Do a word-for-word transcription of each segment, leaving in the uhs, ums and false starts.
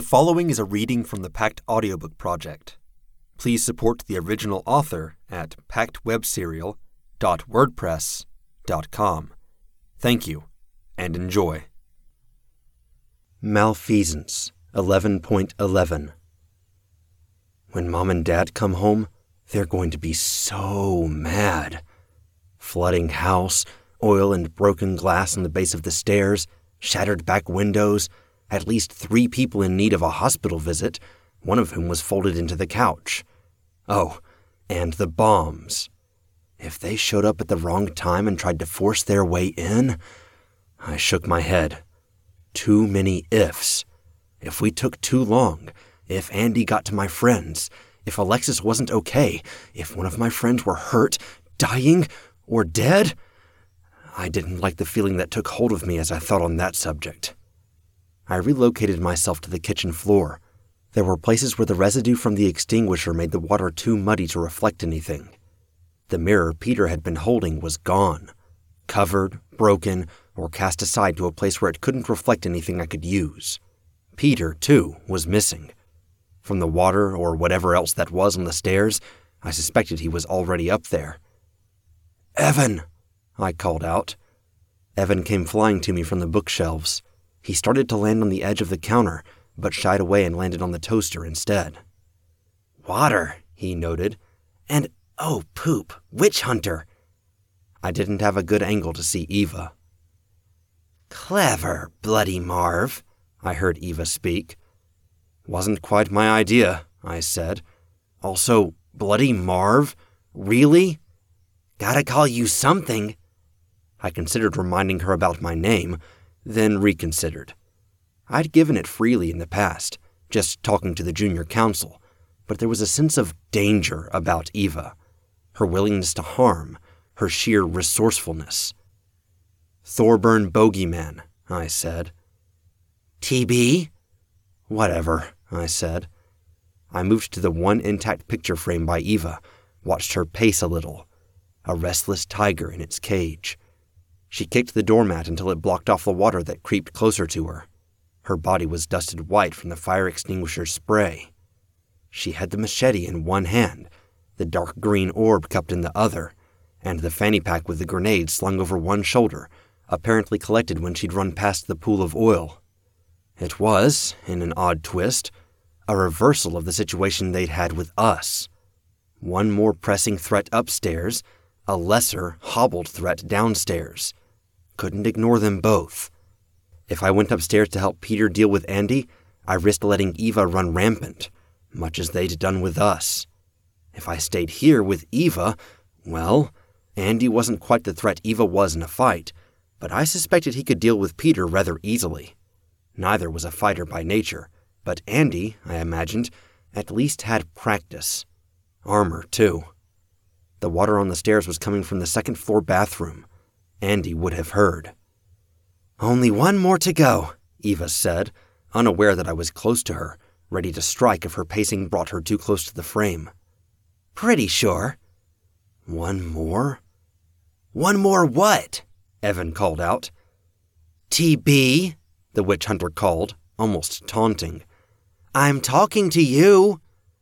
following is a reading from the Pact Audiobook Project. Please support the original author at pact web serial dot wordpress dot com. Thank you, and enjoy. Malfeasance eleven point eleven. When Mom and Dad come home, they're going to be so mad. Flooding house, oil and broken glass on the base of the stairs, shattered back windows, at least three people in need of a hospital visit, one of whom was folded into the couch. Oh, and the bombs. If they showed up at the wrong time and tried to force their way in, I shook my head. Too many ifs. If we took too long, if Andy got to my friends, if Alexis wasn't okay, if one of my friends were hurt, dying, or dead, I didn't like the feeling that took hold of me as I thought on that subject. I relocated myself to the kitchen floor. There were places where the residue from the extinguisher made the water too muddy to reflect anything. The mirror Peter had been holding was gone, covered, broken, or cast aside to a place where it couldn't reflect anything I could use. Peter, too, was missing. From the water or whatever else that was on the stairs, I suspected he was already up there. "Evan!" I called out. Evan came flying to me from the bookshelves. He started to land on the edge of the counter, but shied away and landed on the toaster instead. "Water," he noted. "And, oh, poop, witch hunter." I didn't have a good angle to see Eva. "Clever, Bloody Marv," I heard Eva speak. "Wasn't quite my idea," I said. "Also, Bloody Marv? Really? Gotta call you something." I considered reminding her about my name, then reconsidered. I'd given it freely in the past, just talking to the junior council, but there was a sense of danger about Eva, her willingness to harm, her sheer resourcefulness. "Thorburn Bogeyman," I said. "T B? "Whatever," I said. I moved to the one intact picture frame by Eva, watched her pace a little, a restless tiger in its cage. She kicked the doormat until it blocked off the water that creeped closer to her. Her body was dusted white from the fire extinguisher's spray. She had the machete in one hand, the dark green orb cupped in the other, and the fanny pack with the grenade slung over one shoulder, apparently collected when she'd run past the pool of oil. It was, in an odd twist, a reversal of the situation they'd had with us. One more pressing threat upstairs, a lesser, hobbled threat downstairs. Couldn't ignore them both. If I went upstairs to help Peter deal with Andy, I risked letting Eva run rampant, much as they'd done with us. If I stayed here with Eva, well, Andy wasn't quite the threat Eva was in a fight, but I suspected he could deal with Peter rather easily. Neither was a fighter by nature, but Andy, I imagined, at least had practice. Armor, too. The water on the stairs was coming from the second-floor bathroom. Andy would have heard. "Only one more to go," Eva said, unaware that I was close to her, ready to strike if her pacing brought her too close to the frame. "Pretty sure." "One more?" "One more what?" Evan called out. "T B," the witch hunter called, almost taunting. "I'm talking to you."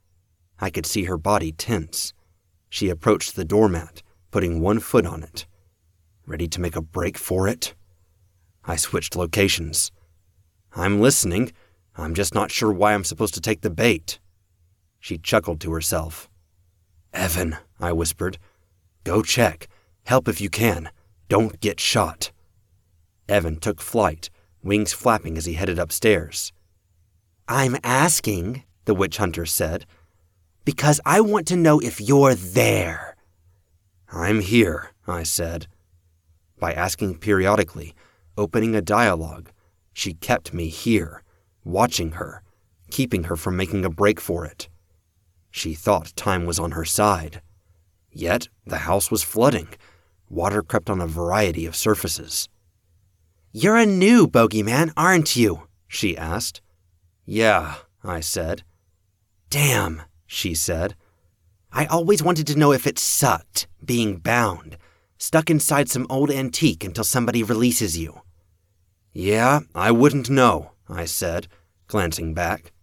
I could see her body tense. She approached the doormat, putting one foot on it. Ready to make a break for it? I switched locations. "I'm listening. I'm just not sure why I'm supposed to take the bait." She chuckled to herself. "Evan," I whispered. "Go check. Help if you can. Don't get shot." Evan took flight, wings flapping as he headed upstairs. "I'm asking," the witch hunter said, "because I want to know if you're there." "I'm here," I said. By asking periodically, opening a dialogue, she kept me here, watching her, keeping her from making a break for it. She thought time was on her side. Yet the house was flooding. Water crept on a variety of surfaces. "You're a new bogeyman, aren't you?" she asked. "Yeah," I said. "Damn," she said. "I always wanted to know if it sucked, being bound, stuck inside some old antique until somebody releases you." "Yeah, I wouldn't know," I said, glancing back.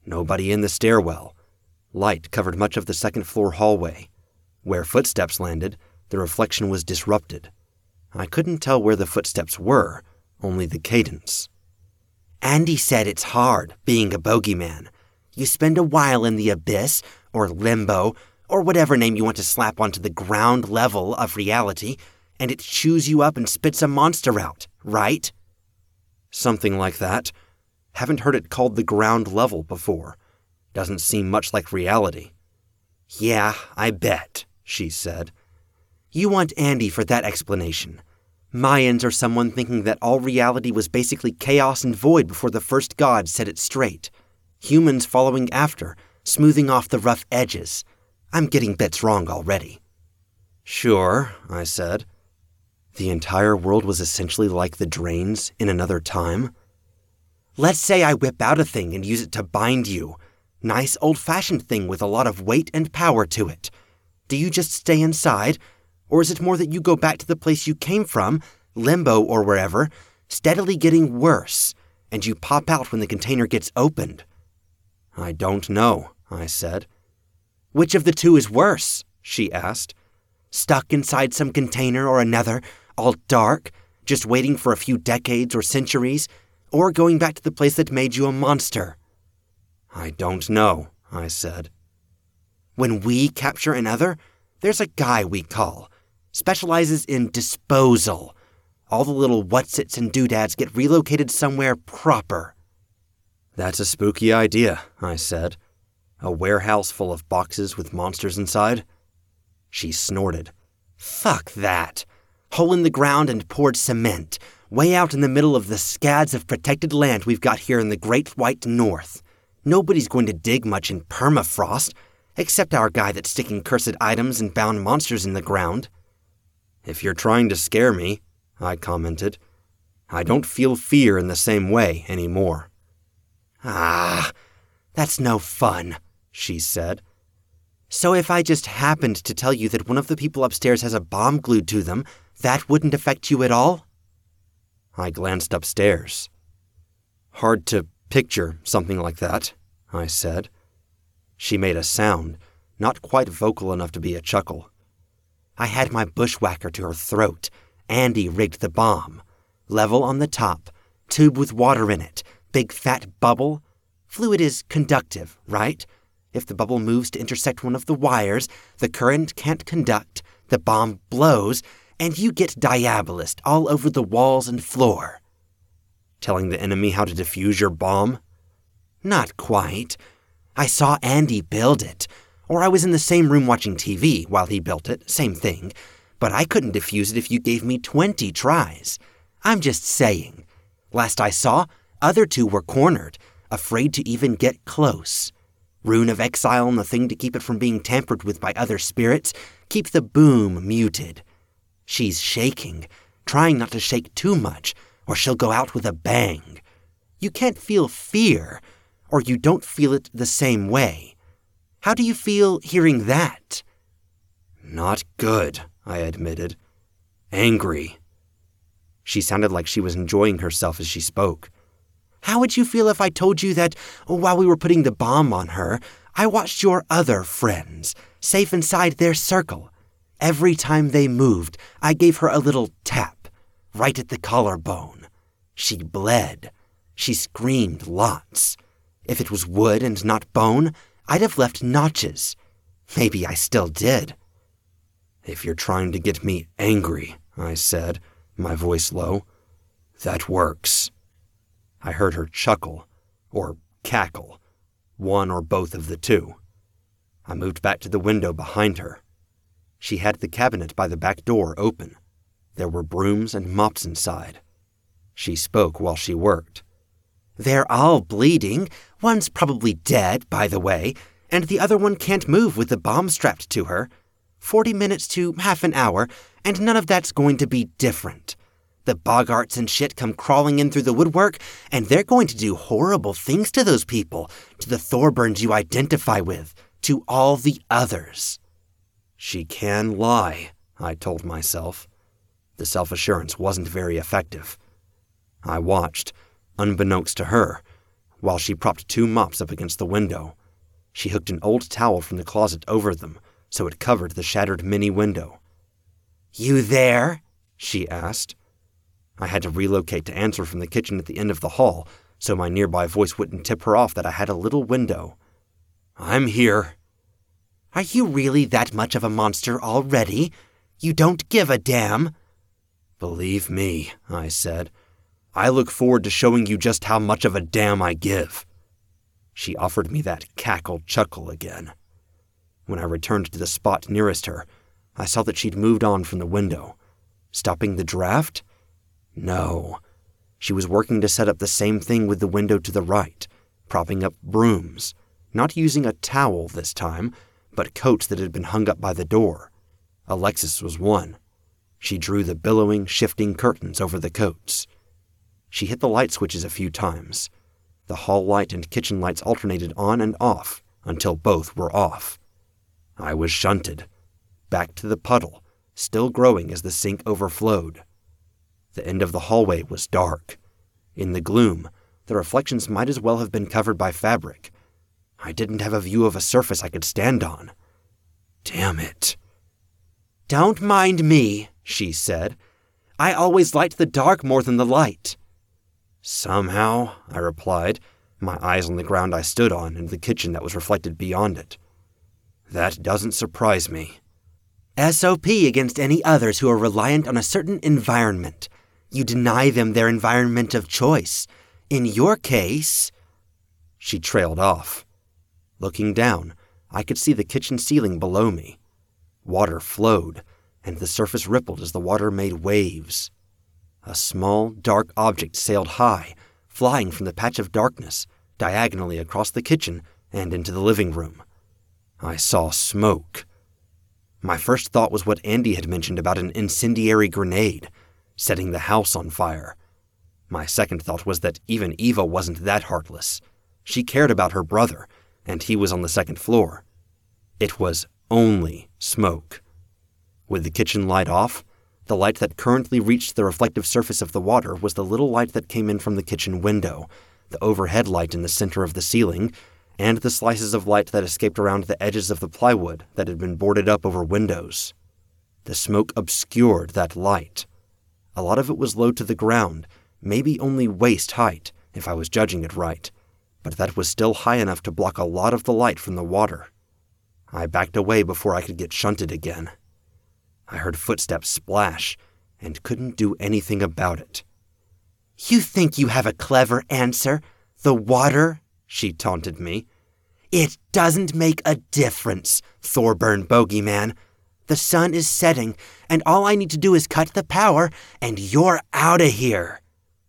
Nobody in the stairwell. Light covered much of the second-floor hallway. Where footsteps landed, the reflection was disrupted. I couldn't tell where the footsteps were, only the cadence. Andy said it's hard, being a bogeyman. You spend a while in the abyss, or limbo, or whatever name you want to slap onto the ground level of reality, and it chews you up and spits a monster out, right? Something like that. Haven't heard it called the ground level before. Doesn't seem much like reality. Yeah, I bet, she said. You want Andy for that explanation. Mayans are someone thinking that all reality was basically chaos and void before the first god set it straight. Humans following after, smoothing off the rough edges. I'm getting bits wrong already. Sure, I said. The entire world was essentially like the drains in another time. Let's say I whip out a thing and use it to bind you. Nice old-fashioned thing with a lot of weight and power to it. Do you just stay inside, or is it more that you go back to the place you came from, limbo or wherever, steadily getting worse, and you pop out when the container gets opened? I don't know, I said. Which of the two is worse? She asked. Stuck inside some container or another, all dark, just waiting for a few decades or centuries, or going back to the place that made you a monster? I don't know, I said. When we capture another, there's a guy we call. Specializes in disposal. All the little whatsits and doodads get relocated somewhere proper. That's a spooky idea, I said. A warehouse full of boxes with monsters inside? She snorted. Fuck that. Hole in the ground and poured cement, way out in the middle of the scads of protected land we've got here in the Great White North. Nobody's going to dig much in permafrost, except our guy that's sticking cursed items and bound monsters in the ground. If you're trying to scare me, I commented, I don't feel fear in the same way anymore. Ah, that's no fun, she said. So if I just happened to tell you that one of the people upstairs has a bomb glued to them, that wouldn't affect you at all? I glanced upstairs. Hard to picture something like that, I said. She made a sound, not quite vocal enough to be a chuckle. I had my bushwhacker to her throat. Andy rigged the bomb. Level on the top, tube with water in it, big fat bubble. Fluid is conductive, right? If the bubble moves to intersect one of the wires, the current can't conduct, the bomb blows, and you get Diabolist all over the walls and floor. Telling the enemy how to defuse your bomb? Not quite. I saw Andy build it. Or I was in the same room watching T V while he built it, same thing. But I couldn't defuse it if you gave me twenty tries. I'm just saying. Last I saw, other two were cornered, afraid to even get close. Rune of Exile on the thing to keep it from being tampered with by other spirits, keep the boom muted. She's shaking, trying not to shake too much, or she'll go out with a bang. You can't feel fear, or you don't feel it the same way. How do you feel hearing that? Not good, I admitted. Angry. She sounded like she was enjoying herself as she spoke. How would you feel if I told you that, while we were putting the bomb on her, I watched your other friends, safe inside their circle? Every time they moved, I gave her a little tap, right at the collarbone. She bled. She screamed lots. If it was wood and not bone, I'd have left notches. Maybe I still did. If you're trying to get me angry, I said, my voice low, that works. I heard her chuckle, or cackle, one or both of the two. I moved back to the window behind her. She had the cabinet by the back door open. There were brooms and mops inside. She spoke while she worked. They're all bleeding. One's probably dead, by the way, and the other one can't move with the bomb strapped to her. Forty minutes to half an hour, and none of that's going to be different. The boggarts and shit come crawling in through the woodwork, and they're going to do horrible things to those people, to the Thorburns you identify with, to all the others. She can lie, I told myself. The self-assurance wasn't very effective. I watched, unbeknownst to her, while she propped two mops up against the window. She hooked an old towel from the closet over them, so it covered the shattered mini window. "You there?" she asked. I had to relocate to answer from the kitchen at the end of the hall, so my nearby voice wouldn't tip her off that I had a little window. "I'm here." "Are you really that much of a monster already? You don't give a damn?" "Believe me," I said. "I look forward to showing you just how much of a damn I give." She offered me that cackle chuckle again. When I returned to the spot nearest her, I saw that she'd moved on from the window. Stopping the draft? No. She was working to set up the same thing with the window to the right, propping up brooms, not using a towel this time, but coats that had been hung up by the door. Alexis was one. She drew the billowing, shifting curtains over the coats. She hit the light switches a few times. The hall light and kitchen lights alternated on and off until both were off. I was shunted, back to the puddle, still growing as the sink overflowed. The end of the hallway was dark. In the gloom, the reflections might as well have been covered by fabric. I didn't have a view of a surface I could stand on. Damn it. "Don't mind me," she said. "I always liked the dark more than the light." "Somehow," I replied, my eyes on the ground I stood on and the kitchen that was reflected beyond it. "That doesn't surprise me." S O P against any others who are reliant on a certain environment. You deny them their environment of choice. In your case..." She trailed off. Looking down, I could see the kitchen ceiling below me. Water flowed, and the surface rippled as the water made waves. A small, dark object sailed high, flying from the patch of darkness, diagonally across the kitchen and into the living room. I saw smoke. My first thought was what Andy had mentioned about an incendiary grenade, setting the house on fire. My second thought was that even Eva wasn't that heartless. She cared about her brother, and he was on the second floor. It was only smoke. With the kitchen light off, the light that currently reached the reflective surface of the water was the little light that came in from the kitchen window, the overhead light in the center of the ceiling, and the slices of light that escaped around the edges of the plywood that had been boarded up over windows. The smoke obscured that light. A lot of it was low to the ground, maybe only waist height, if I was judging it right, but that was still high enough to block a lot of the light from the water. I backed away before I could get shunted again. I heard footsteps splash and couldn't do anything about it. "You think you have a clever answer? The water?" she taunted me. "It doesn't make a difference, Thorburn Bogeyman. The sun is setting, and all I need to do is cut the power, and you're out of here."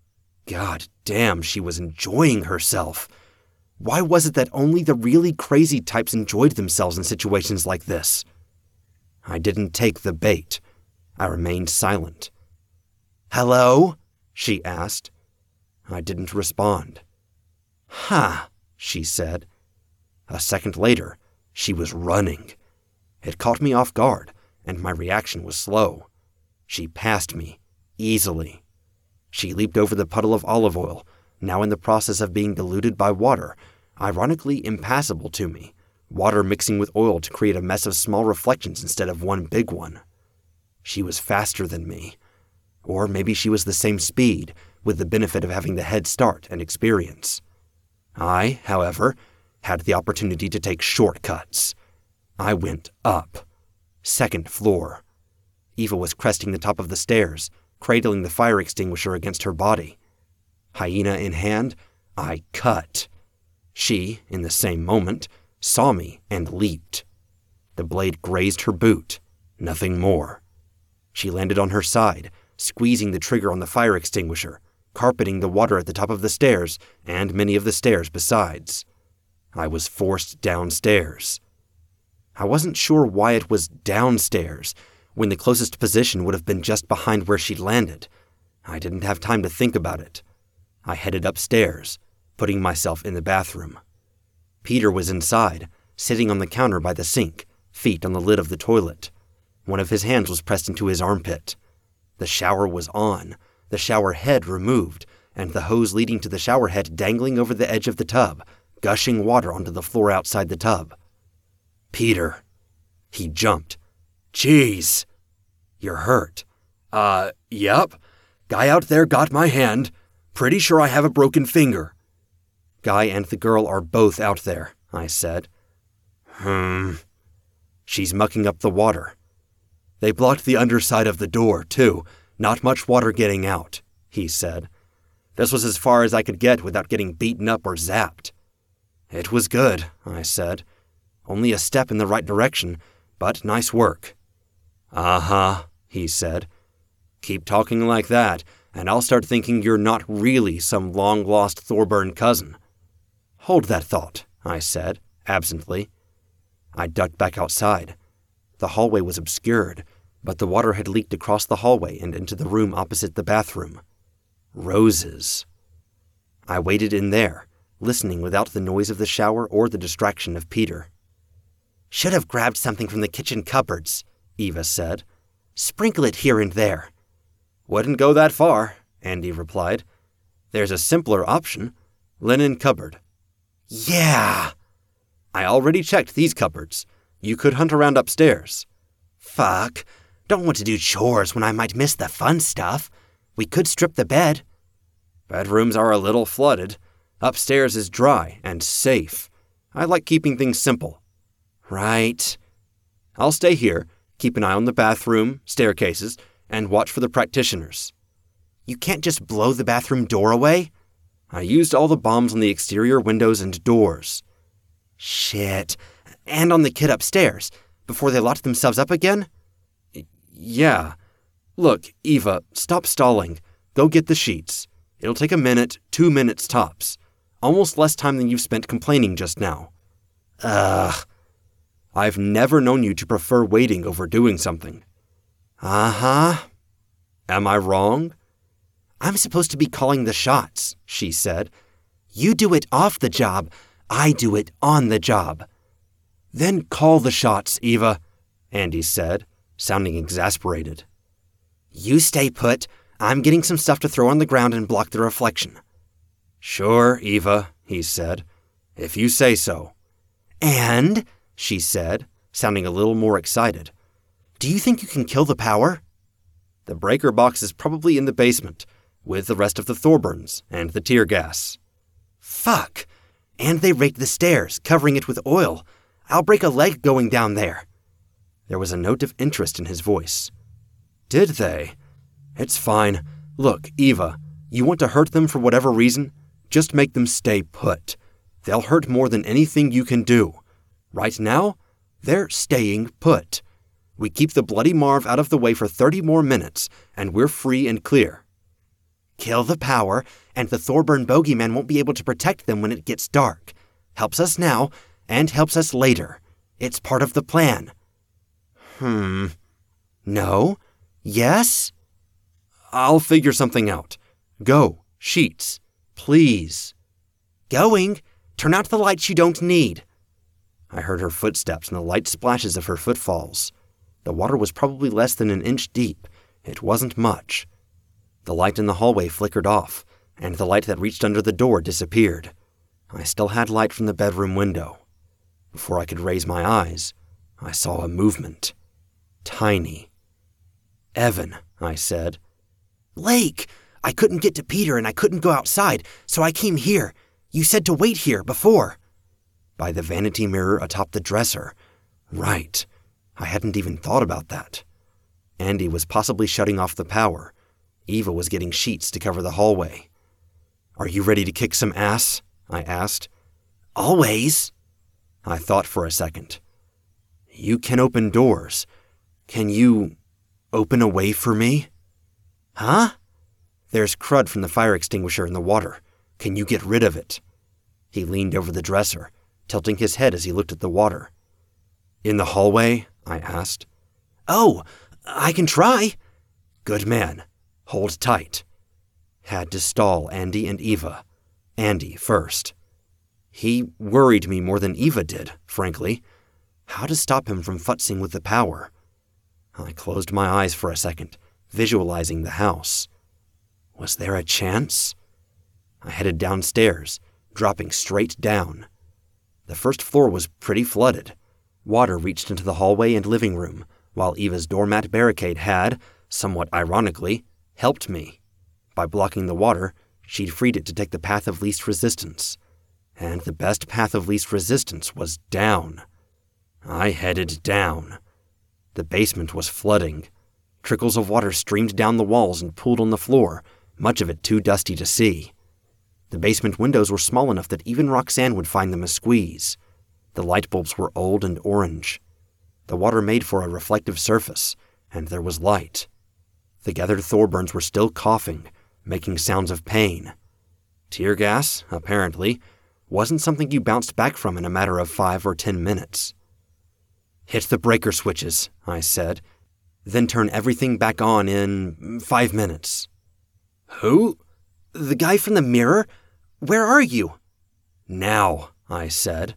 God damn, she was enjoying herself. Why was it that only the really crazy types enjoyed themselves in situations like this? I didn't take the bait. I remained silent. "Hello?" she asked. I didn't respond. "Huh," she said. A second later, she was running. It caught me off guard, and my reaction was slow. She passed me, easily. She leaped over the puddle of olive oil, now in the process of being diluted by water, ironically impassable to me, water mixing with oil to create a mess of small reflections instead of one big one. She was faster than me. Or maybe she was the same speed, with the benefit of having the head start and experience. I, however, had the opportunity to take shortcuts. I went up. Second floor. Eva was cresting the top of the stairs, cradling the fire extinguisher against her body. Hyena in hand, I cut. She, in the same moment, saw me and leaped. The blade grazed her boot, nothing more. She landed on her side, squeezing the trigger on the fire extinguisher, carpeting the water at the top of the stairs and many of the stairs besides. I was forced downstairs. I wasn't sure why it was downstairs, when the closest position would have been just behind where she'd landed. I didn't have time to think about it. I headed upstairs, putting myself in the bathroom. Peter was inside, sitting on the counter by the sink, feet on the lid of the toilet. One of his hands was pressed into his armpit. The shower was on, the shower head removed, and the hose leading to the shower head dangling over the edge of the tub, gushing water onto the floor outside the tub. "Peter." He jumped. "Jeez. You're hurt." Uh, yep. Guy out there got my hand. Pretty sure I have a broken finger." "Guy and the girl are both out there," I said. Hmm. "She's mucking up the water." "They blocked the underside of the door, too. Not much water getting out," he said. "This was as far as I could get without getting beaten up or zapped." "It was good," I said. "Only a step in the right direction, but nice work." "Uh-huh," he said. "Keep talking like that, and I'll start thinking you're not really some long-lost Thorburn cousin." "Hold that thought," I said, absently. I ducked back outside. The hallway was obscured, but the water had leaked across the hallway and into the room opposite the bathroom. Roses. I waited in there, listening without the noise of the shower or the distraction of Peter. "Should have grabbed something from the kitchen cupboards," Eva said. "Sprinkle it here and there." "Wouldn't go that far," Andy replied. "There's a simpler option. Linen cupboard." "Yeah!" "I already checked these cupboards. You could hunt around upstairs." "Fuck. Don't want to do chores when I might miss the fun stuff. We could strip the bed." "Bedrooms are a little flooded. Upstairs is dry and safe. I like keeping things simple." "Right." "I'll stay here, keep an eye on the bathroom, staircases, and watch for the practitioners." "You can't just blow the bathroom door away?" "I used all the bombs on the exterior windows and doors." "Shit. And on the kid upstairs, before they locked themselves up again?" "Yeah. Look, Eva, stop stalling. Go get the sheets. It'll take a minute, two minutes tops. Almost less time than you've spent complaining just now." Ugh. "I've never known you to prefer waiting over doing something." "Uh-huh." "Am I wrong?" "I'm supposed to be calling the shots," she said. "You do it off the job. I do it on the job." "Then call the shots, Eva," Andy said, sounding exasperated. "You stay put. I'm getting some stuff to throw on the ground and block the reflection." "Sure, Eva," he said. "If you say so." "And," she said, sounding a little more excited, "do you think you can kill the power?" "The breaker box is probably in the basement, with the rest of the Thorburns and the tear gas." "Fuck! And they raked the stairs, covering it with oil. I'll break a leg going down there." There was a note of interest in his voice. "Did they? It's fine. Look, Eva, you want to hurt them for whatever reason? Just make them stay put. They'll hurt more than anything you can do. Right now, they're staying put. We keep the bloody Marv out of the way for thirty more minutes, and we're free and clear." "Kill the power, and the Thorburn bogeyman won't be able to protect them when it gets dark. Helps us now, and helps us later. It's part of the plan." Hmm. "No? Yes?" "I'll figure something out. Go, sheets. Please." "Going. Turn out the lights you don't need." I heard her footsteps and the light splashes of her footfalls. The water was probably less than an inch deep. It wasn't much. The light in the hallway flickered off, and the light that reached under the door disappeared. I still had light from the bedroom window. Before I could raise my eyes, I saw a movement. Tiny. "Evan," I said. "Lake! I couldn't get to Peter and I couldn't go outside, so I came here. You said to wait here before." By the vanity mirror atop the dresser. Right. I hadn't even thought about that. Andy was possibly shutting off the power. Eva was getting sheets to cover the hallway. "Are you ready to kick some ass?" I asked. "Always." I thought for a second. "You can open doors. Can you open a way for me?" "Huh?" "There's crud from the fire extinguisher in the water. Can you get rid of it?" He leaned over the dresser, tilting his head as he looked at the water. "In the hallway?" I asked. "Oh, I can try." "Good man. Hold tight." Had to stall Andy and Eva. Andy first. He worried me more than Eva did, frankly. How to stop him from futzing with the power? I closed my eyes for a second, visualizing the house. Was there a chance? I headed downstairs, dropping straight down. The first floor was pretty flooded. Water reached into the hallway and living room, while Eva's doormat barricade had, somewhat ironically, helped me. By blocking the water, she'd freed it to take the path of least resistance. And the best path of least resistance was down. I headed down. The basement was flooding. Trickles of water streamed down the walls and pooled on the floor, much of it too dusty to see. The basement windows were small enough that even Roxanne would find them a squeeze. The light bulbs were old and orange. The water made for a reflective surface, and there was light. The gathered Thorburns were still coughing, making sounds of pain. Tear gas, apparently, wasn't something you bounced back from in a matter of five or ten minutes. "Hit the breaker switches," I said, "then turn everything back on in five minutes." "Who? The guy from the mirror? Where are you?" "Now," I said.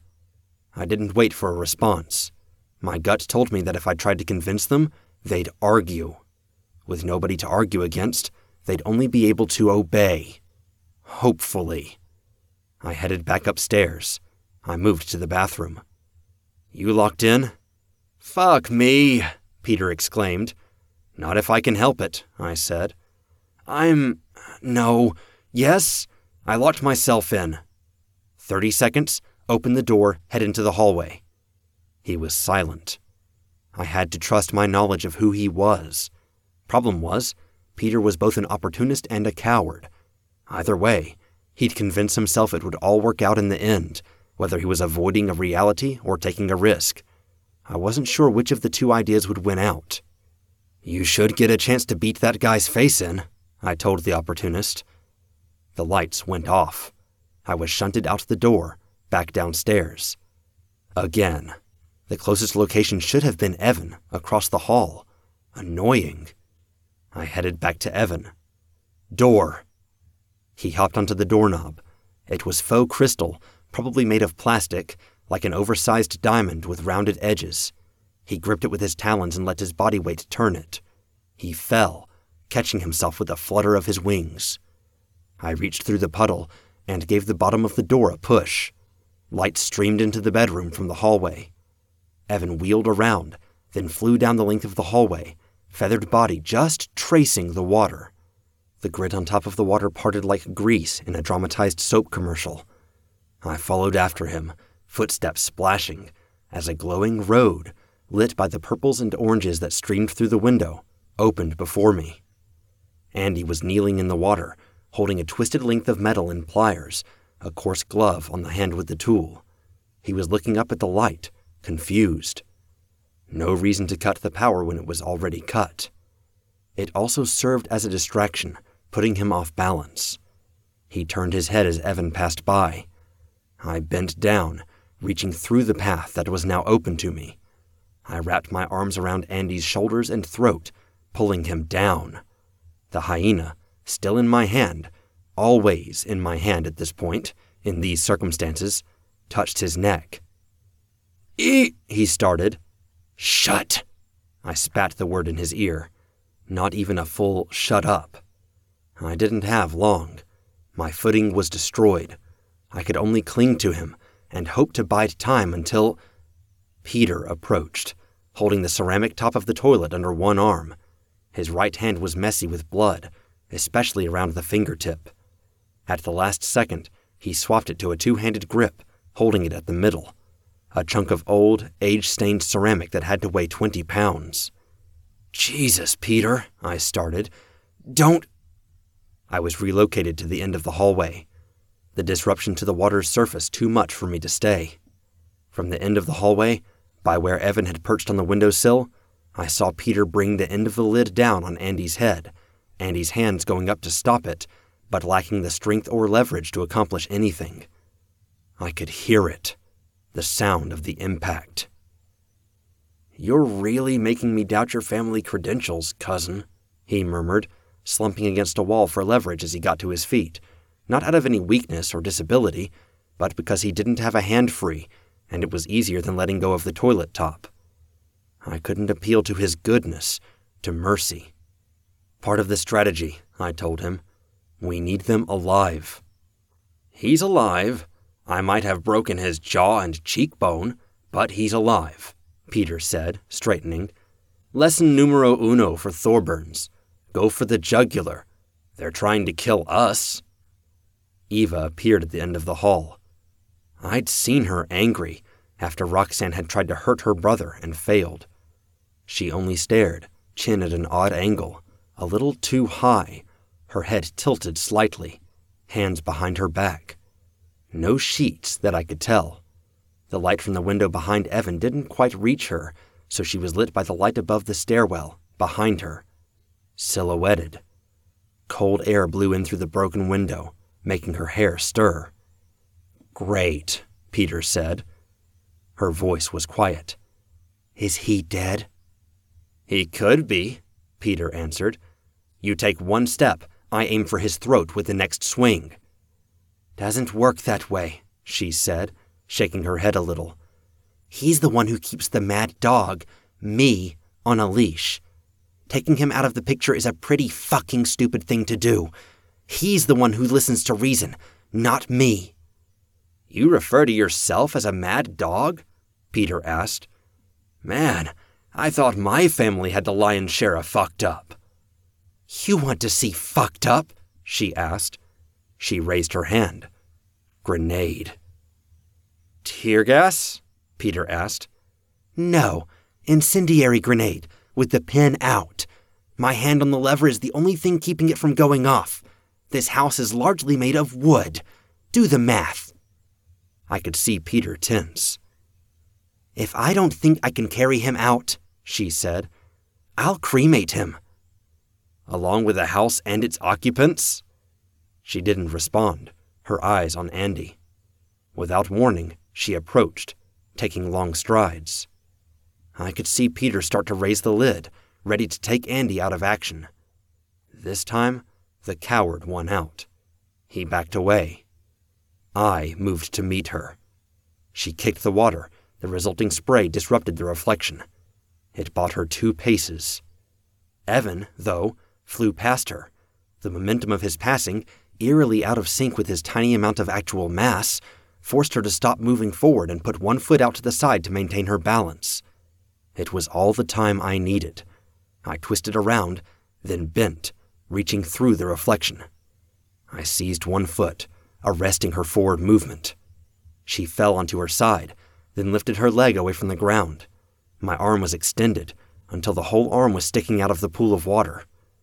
I didn't wait for a response. My gut told me that if I tried to convince them, they'd argue. With nobody to argue against, they'd only be able to obey. Hopefully. I headed back upstairs. I moved to the bathroom. "You locked in?" "Fuck me," Peter exclaimed. "Not if I can help it," I said. I'm... no. Yes? I locked myself in. Thirty seconds, open the door, head into the hallway. He was silent. I had to trust my knowledge of who he was. Problem was, Peter was both an opportunist and a coward. Either way, he'd convince himself it would all work out in the end, whether he was avoiding a reality or taking a risk. I wasn't sure which of the two ideas would win out. "You should get a chance to beat that guy's face in," I told the opportunist. The lights went off. I was shunted out the door, back downstairs. Again. The closest location should have been Evan, across the hall. Annoying. I headed back to Evan. "Door." He hopped onto the doorknob. It was faux crystal, probably made of plastic, like an oversized diamond with rounded edges. He gripped it with his talons and let his body weight turn it. He fell, catching himself with a flutter of his wings. I reached through the puddle and gave the bottom of the door a push. Light streamed into the bedroom from the hallway. Evan wheeled around, then flew down the length of the hallway, feathered body just tracing the water. The grit on top of the water parted like grease in a dramatized soap commercial. I followed after him, footsteps splashing, as a glowing road, lit by the purples and oranges that streamed through the window, opened before me. Andy was kneeling in the water, holding a twisted length of metal in pliers, a coarse glove on the hand with the tool. He was looking up at the light, confused. No reason to cut the power when it was already cut. It also served as a distraction, putting him off balance. He turned his head as Evan passed by. I bent down, reaching through the path that was now open to me. I wrapped my arms around Andy's shoulders and throat, pulling him down. The hyena, still in my hand, always in my hand at this point, in these circumstances, touched his neck. "Eat," he started. "Shut!" I spat the word in his ear. Not even a full shut up. I didn't have long. My footing was destroyed. I could only cling to him and hope to bide time until... Peter approached, holding the ceramic top of the toilet under one arm. His right hand was messy with blood, especially around the fingertip. At the last second, he swapped it to a two-handed grip, holding it at the middle. A chunk of old, age-stained ceramic that had to weigh twenty pounds. "Jesus, Peter," I started. "Don't..." I was relocated to the end of the hallway. The disruption to the water's surface too much for me to stay. From the end of the hallway, by where Evan had perched on the windowsill, I saw Peter bring the end of the lid down on Andy's head, Andy's hands going up to stop it, but lacking the strength or leverage to accomplish anything. I could hear it, the sound of the impact. "You're really making me doubt your family credentials, cousin," he murmured, slumping against a wall for leverage as he got to his feet, not out of any weakness or disability, but because he didn't have a hand free, and it was easier than letting go of the toilet top. I couldn't appeal to his goodness, to mercy. "Part of the strategy," I told him. "We need them alive." He's alive. I might have broken his jaw and cheekbone, but he's alive, Peter said, straightening. Lesson numero uno for Thorburns. Go for the jugular. They're trying to kill us. Eva appeared at the end of the hall. I'd seen her angry after Roxanne had tried to hurt her brother and failed. She only stared, chin at an odd angle, a little too high, her head tilted slightly, hands behind her back. No sheets that I could tell. The light from the window behind Evan didn't quite reach her, so she was lit by the light above the stairwell, behind her. Silhouetted. Cold air blew in through the broken window, making her hair stir. Great, Peter said. Her voice was quiet. Is he dead? He could be, Peter answered. You take one step, I aim for his throat with the next swing. Doesn't work that way, she said, shaking her head a little. He's the one who keeps the mad dog, me, on a leash. Taking him out of the picture is a pretty fucking stupid thing to do. He's the one who listens to reason, not me. You refer to yourself as a mad dog? Peter asked. Man, I thought my family had the lion's share of fucked up. You want to see fucked up? She asked. She raised her hand. Grenade. Tear gas? Peter asked. No, incendiary grenade, with the pin out. My hand on the lever is the only thing keeping it from going off. This house is largely made of wood. Do the math. I could see Peter tense. If I don't think I can carry him out, she said, I'll cremate him. Along with the house and its occupants? She didn't respond, her eyes on Andy. Without warning, she approached, taking long strides. I could see Peter start to raise the lid, ready to take Andy out of action. This time, the coward won out. He backed away. I moved to meet her. She kicked the water. The resulting spray disrupted the reflection. It bought her two paces. Evan, though, flew past her. The momentum of his passing, eerily out of sync with his tiny amount of actual mass, forced her to stop moving forward and put one foot out to the side to maintain her balance. It was all the time I needed. I twisted around, then bent, reaching through the reflection. I seized one foot, arresting her forward movement. She fell onto her side, then lifted her leg away from the ground. My arm was extended, until the whole arm was sticking out of the pool of water.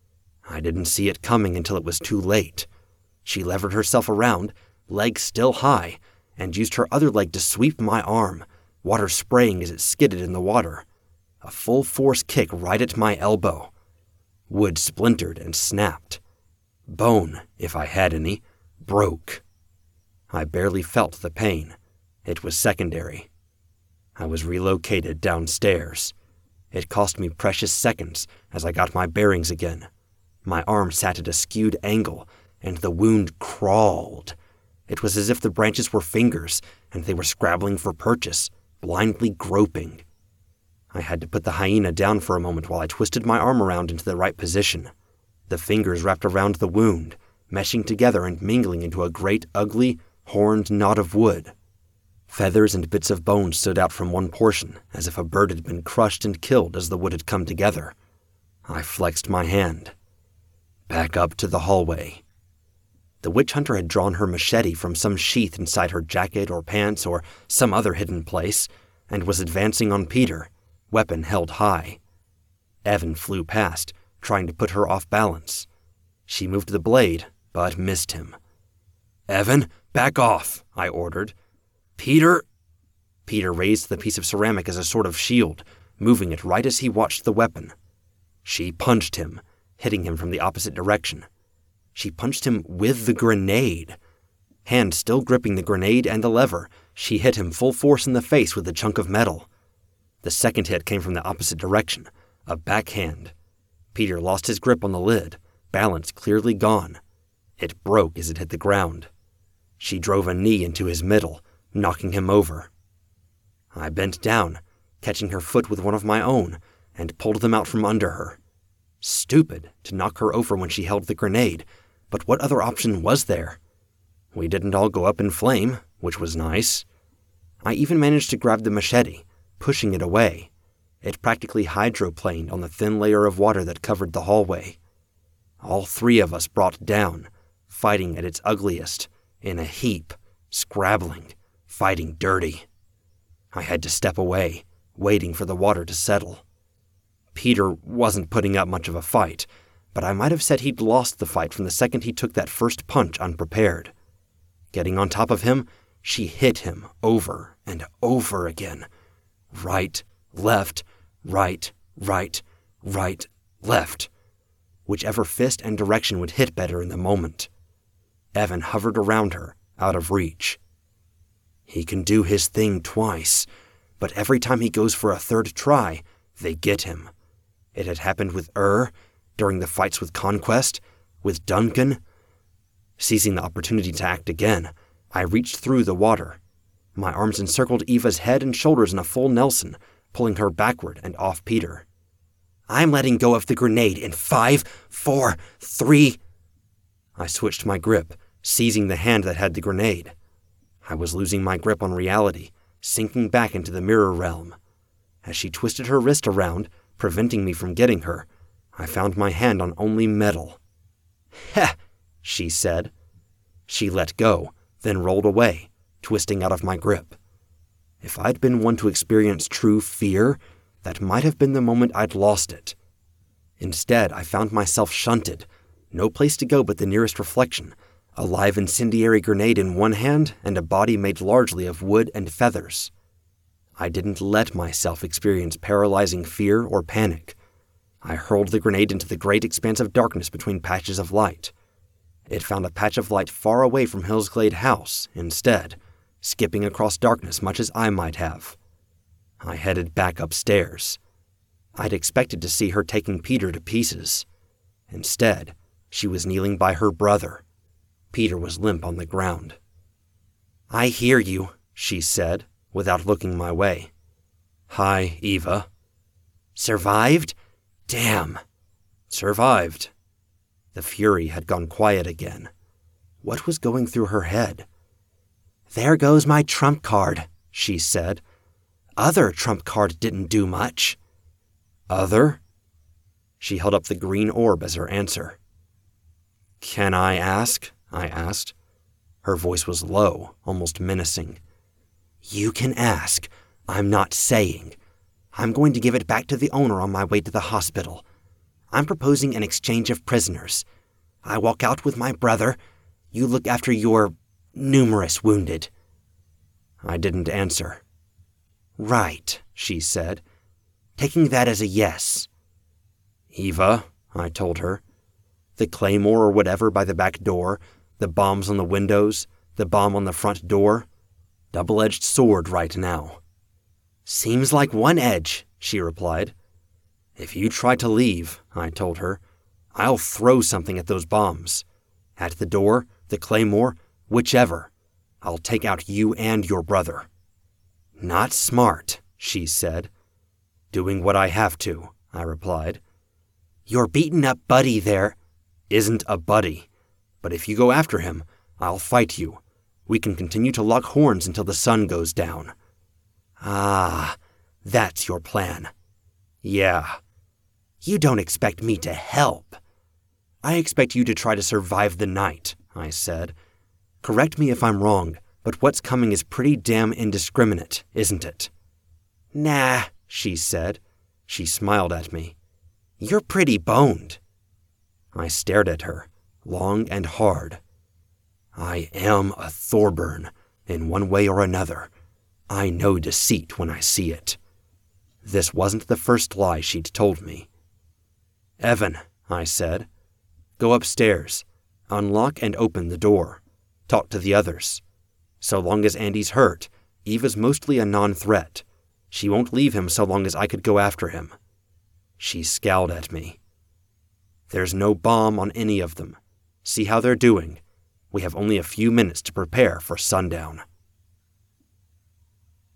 I didn't see it coming until it was too late. She levered herself around, leg still high, and used her other leg to sweep my arm, water spraying as it skidded in the water. A full-force kick right at my elbow. Wood splintered and snapped. Bone, if I had any, broke. I barely felt the pain. It was secondary. I was relocated downstairs. It cost me precious seconds as I got my bearings again. My arm sat at a skewed angle, and the wound crawled. It was as if the branches were fingers, and they were scrabbling for purchase, blindly groping. I had to put the hyena down for a moment while I twisted my arm around into the right position. The fingers wrapped around the wound, meshing together and mingling into a great, ugly, horned knot of wood. Feathers and bits of bone stood out from one portion, as if a bird had been crushed and killed as the wood had come together. I flexed my hand. Back up to the hallway. The witch hunter had drawn her machete from some sheath inside her jacket or pants or some other hidden place, and was advancing on Peter, weapon held high. Evan flew past, trying to put her off balance. She moved the blade, but missed him. Evan, back off, I ordered. Peter? Peter raised the piece of ceramic as a sort of shield, moving it right as he watched the weapon. She punched him, hitting him from the opposite direction. She punched him with the grenade. Hand still gripping the grenade and the lever, she hit him full force in the face with the chunk of metal. The second hit came from the opposite direction, a backhand. Peter lost his grip on the lid, balance clearly gone. It broke as it hit the ground. She drove a knee into his middle, knocking him over. I bent down, catching her foot with one of my own, and pulled them out from under her. Stupid to knock her over when she held the grenade, but what other option was there? We didn't all go up in flame, which was nice. I even managed to grab the machete, pushing it away. It practically hydroplaned on the thin layer of water that covered the hallway. All three of us brought down, fighting at its ugliest, in a heap, scrabbling, fighting dirty. I had to step away, waiting for the water to settle. Peter wasn't putting up much of a fight, but I might have said he'd lost the fight from the second he took that first punch unprepared. Getting on top of him, she hit him over and over again. Right, left, right, right, right, left. Whichever fist and direction would hit better in the moment. Evan hovered around her, out of reach. He can do his thing twice, but every time he goes for a third try, they get him. It had happened with Ur, during the fights with Conquest, with Duncan. Seizing the opportunity to act again, I reached through the water. My arms encircled Eva's head and shoulders in a full Nelson, pulling her backward and off Peter. I'm letting go of the grenade in five, four, three... I switched my grip, seizing the hand that had the grenade. I was losing my grip on reality, sinking back into the mirror realm. As she twisted her wrist around, preventing me from getting her, I found my hand on only metal. Heh, she said. She let go, then rolled away, twisting out of my grip. If I'd been one to experience true fear, that might have been the moment I'd lost it. Instead, I found myself shunted, no place to go but the nearest reflection, a live incendiary grenade in one hand and a body made largely of wood and feathers. I didn't let myself experience paralyzing fear or panic. I hurled the grenade into the great expanse of darkness between patches of light. It found a patch of light far away from Hillsglade House, instead, skipping across darkness much as I might have. I headed back upstairs. I'd expected to see her taking Peter to pieces. Instead, she was kneeling by her brother. Peter was limp on the ground. I hear you, she said, without looking my way. Hi, Eva. Survived? Damn. Survived. The fury had gone quiet again. What was going through her head? There goes my trump card, she said. Other trump card didn't do much. Other? She held up the green orb as her answer. Can I ask? I asked. Her voice was low, almost menacing. You can ask. I'm not saying. I'm going to give it back to the owner on my way to the hospital. I'm proposing an exchange of prisoners. I walk out with my brother. You look after your numerous wounded. I didn't answer. Right, she said, taking that as a yes. Eva, I told her. The claymore or whatever by the back door, the bombs on the windows, the bomb on the front door. Double-edged sword right now. Seems like one edge, she replied. If you try to leave, I told her, I'll throw something at those bombs. At the door, the claymore, whichever. I'll take out you and your brother. Not smart, she said. Doing what I have to, I replied. Your beaten up buddy there isn't a buddy. But if you go after him, I'll fight you. We can continue to lock horns until the sun goes down. Ah, that's your plan. Yeah. You don't expect me to help. I expect you to try to survive the night, I said. Correct me if I'm wrong, but what's coming is pretty damn indiscriminate, isn't it? Nah, she said. She smiled at me. You're pretty boned. I stared at her, long and hard. I am a Thorburn, in one way or another. I know deceit when I see it. This wasn't the first lie she'd told me. Evan, I said, go upstairs, unlock and open the door. Talk to the others. So long as Andy's hurt, Eva's mostly a non-threat. She won't leave him so long as I could go after him. She scowled at me. There's no bomb on any of them. See how they're doing. We have only a few minutes to prepare for sundown.